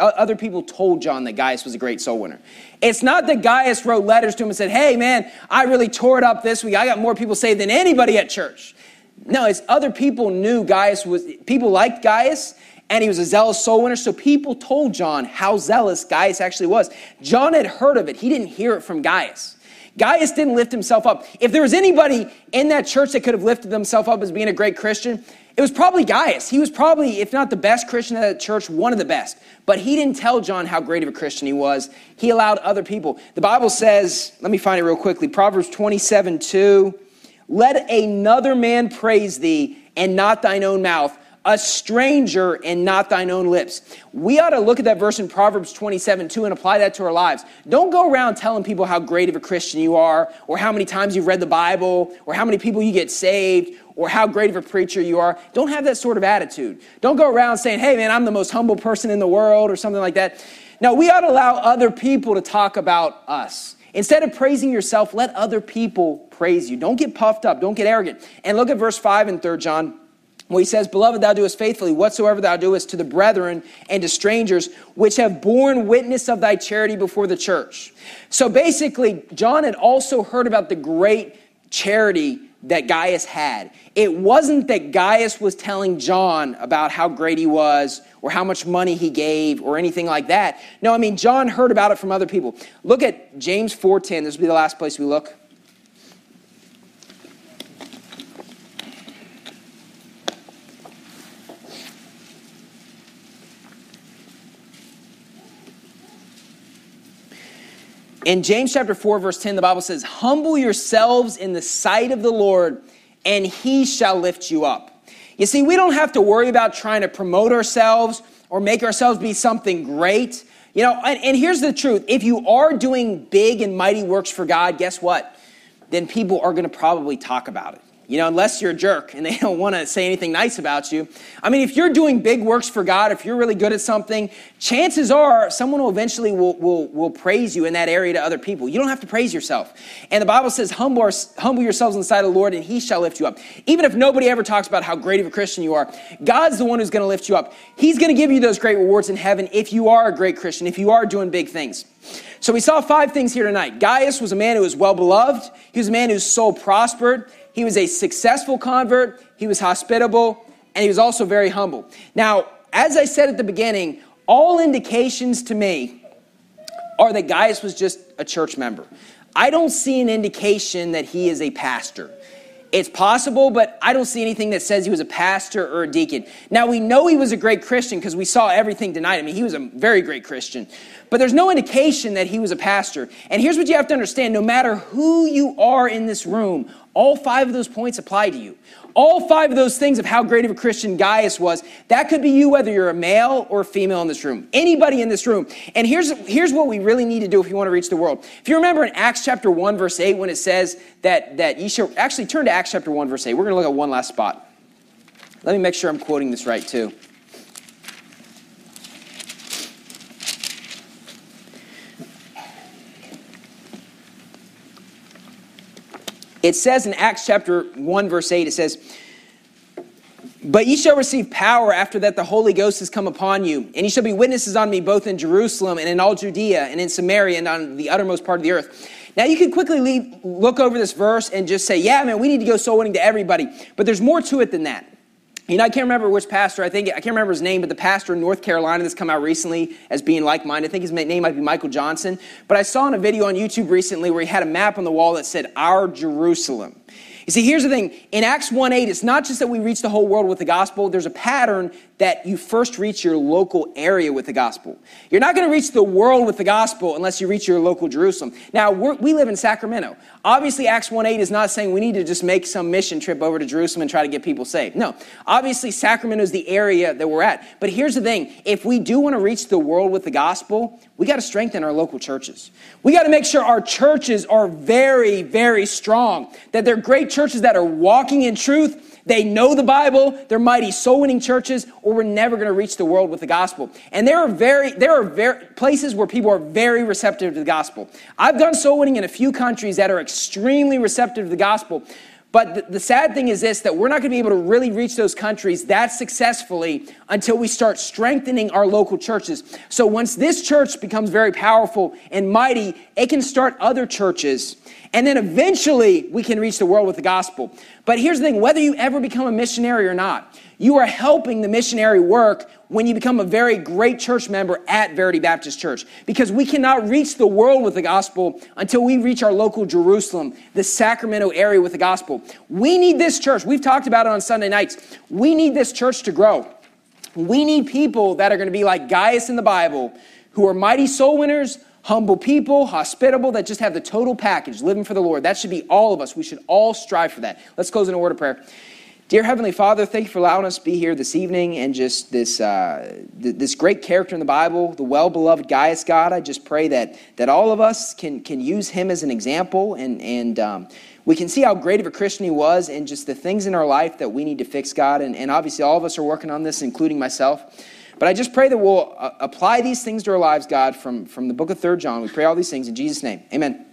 John that Gaius was a great soul winner. It's not that Gaius wrote letters to him and said, "Hey man, I really tore it up this week. I got more people saved than anybody at church." No, it's other people knew people liked Gaius, and he was a zealous soul winner, so people told John how zealous Gaius actually was. John had heard of it. He didn't hear it from Gaius. Gaius didn't lift himself up. If there was anybody in that church that could have lifted himself up as being a great Christian, it was probably Gaius. He was probably, if not the best Christian at that church, one of the best. But he didn't tell John how great of a Christian he was. He allowed other people. The Bible says, let me find it real quickly, Proverbs 27:2, "Let another man praise thee, and not thine own mouth, a stranger and not thine own lips." We ought to look at that verse in Proverbs 27:2 and apply that to our lives. Don't go around telling people how great of a Christian you are, or how many times you've read the Bible, or how many people you get saved, or how great of a preacher you are. Don't have that sort of attitude. Don't go around saying, "Hey man, I'm the most humble person in the world," or something like that. No, we ought to allow other people to talk about us. Instead of praising yourself, let other people praise you. Don't get puffed up. Don't get arrogant. And look at verse 5 in 3 John. Well, he says, "Beloved, thou doest faithfully whatsoever thou doest to the brethren and to strangers, which have borne witness of thy charity before the church." So basically, John had also heard about the great charity that Gaius had. It wasn't that Gaius was telling John about how great he was or how much money he gave or anything like that. No, John heard about it from other people. Look at James 4:10. This will be the last place we look. In James chapter 4, verse 10, the Bible says, "Humble yourselves in the sight of the Lord, and he shall lift you up." You see, we don't have to worry about trying to promote ourselves or make ourselves be something great. And here's the truth. If you are doing big and mighty works for God, guess what? Then people are going to probably talk about it. Unless you're a jerk and they don't want to say anything nice about you. If you're doing big works for God, if you're really good at something, chances are someone will eventually will praise you in that area to other people. You don't have to praise yourself. And the Bible says, humble yourselves in the sight of the Lord, and he shall lift you up. Even if nobody ever talks about how great of a Christian you are, God's the one who's going to lift you up. He's going to give you those great rewards in heaven if you are a great Christian, if you are doing big things. So we saw 5 things here tonight. Gaius was a man who was well beloved. He was a man whose soul prospered. He was a successful convert, he was hospitable, and he was also very humble. Now, as I said at the beginning, all indications to me are that Gaius was just a church member. I don't see an indication that he is a pastor. It's possible, but I don't see anything that says he was a pastor or a deacon. Now, we know he was a great Christian because we saw everything tonight. He was a very great Christian. But there's no indication that he was a pastor. And here's what you have to understand. No matter who you are in this room, all 5 of those points apply to you. All 5 of those things of how great of a Christian Gaius was, that could be you, whether you're a male or a female in this room. Anybody in this room. And here's what we really need to do if you want to reach the world. If you remember in Acts chapter 1, verse 8, when it says that you should actually turn to Acts chapter 1, verse 8. We're going to look at one last spot. Let me make sure I'm quoting this right, too. It says in Acts chapter 1, verse 8, it says, "But ye shall receive power after that the Holy Ghost has come upon you, and ye shall be witnesses on me both in Jerusalem and in all Judea and in Samaria and on the uttermost part of the earth." Now you can quickly look over this verse and just say, yeah, man, we need to go soul winning to everybody. But there's more to it than that. You know, I can't remember which pastor, I can't remember his name, but the pastor in North Carolina that's come out recently as being like-minded, I think his name might be Michael Johnson. But I saw in a video on YouTube recently where he had a map on the wall that said, "Our Jerusalem." You see, here's the thing. In Acts 1:8, it's not just that we reach the whole world with the gospel. There's a pattern that you first reach your local area with the gospel. You're not going to reach the world with the gospel unless you reach your local Jerusalem. Now, we live in Sacramento. Obviously, Acts 1:8 is not saying we need to just make some mission trip over to Jerusalem and try to get people saved. No. Obviously, Sacramento is the area that we're at. But here's the thing. If we do want to reach the world with the gospel, we got to strengthen our local churches. We got to make sure our churches are very, very strong. That they're great churches that are walking in truth. They know the Bible. They're mighty soul-winning churches, or we're never going to reach the world with the gospel. And there are places where people are very receptive to the gospel. I've done soul-winning in a few countries that are extremely receptive to the gospel. But the sad thing is this, that we're not going to be able to really reach those countries that successfully until we start strengthening our local churches. So once this church becomes very powerful and mighty, it can start other churches. And then eventually we can reach the world with the gospel. But here's the thing, whether you ever become a missionary or not, you are helping the missionary work when you become a very great church member at Verity Baptist Church. Because we cannot reach the world with the gospel until we reach our local Jerusalem, the Sacramento area with the gospel. We need this church. We've talked about it on Sunday nights. We need this church to grow. We need people that are going to be like Gaius in the Bible, who are mighty soul winners, humble people, hospitable, that just have the total package, living for the Lord. That should be all of us. We should all strive for that. Let's close in a word of prayer. Dear Heavenly Father, thank you for allowing us to be here this evening and just this great character in the Bible, the well-beloved Gaius, God. I just pray that all of us can use him as an example and we can see how great of a Christian he was and just the things in our life that we need to fix, God. And obviously all of us are working on this, including myself. But I just pray that we'll apply these things to our lives, God, from the book of 3 John. We pray all these things in Jesus' name. Amen.